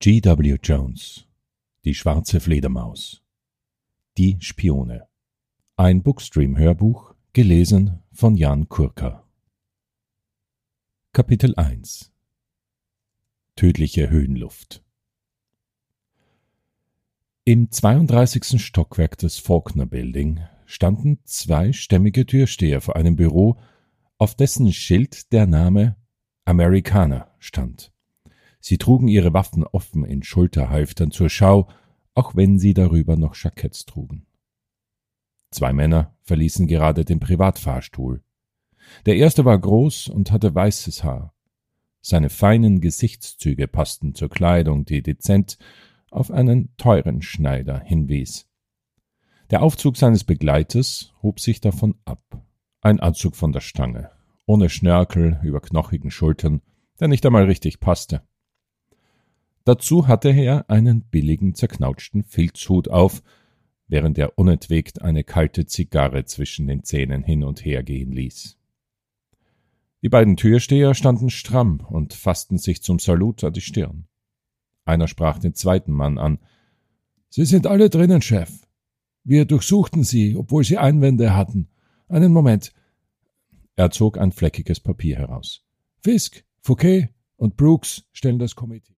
G.W. Jones. Die schwarze Fledermaus. Die Spione. Ein Bookstream-Hörbuch, gelesen von Jan Kurka. Kapitel 1. Tödliche Höhenluft. Im 32. Stockwerk des Faulkner Building standen zwei stämmige Türsteher vor einem Büro, auf dessen Schild der Name Amerikaner stand. Sie trugen ihre Waffen offen in Schulterhalftern zur Schau, auch wenn sie darüber noch Jacketts trugen. Zwei Männer verließen gerade den Privatfahrstuhl. Der erste war groß und hatte weißes Haar. Seine feinen Gesichtszüge passten zur Kleidung, die dezent auf einen teuren Schneider hinwies. Der Aufzug seines Begleiters hob sich davon ab. Ein Anzug von der Stange, ohne Schnörkel über knochigen Schultern, der nicht einmal richtig passte. Dazu hatte er einen billigen, zerknautschten Filzhut auf, während er unentwegt eine kalte Zigarre zwischen den Zähnen hin und her gehen ließ. Die beiden Türsteher standen stramm und fassten sich zum Salut an die Stirn. Einer sprach den zweiten Mann an. »Sie sind alle drinnen, Chef. Wir durchsuchten Sie, obwohl Sie Einwände hatten. Einen Moment.« Er zog ein fleckiges Papier heraus. »Fisk, Fouquet und Brooks stellen das Komitee.«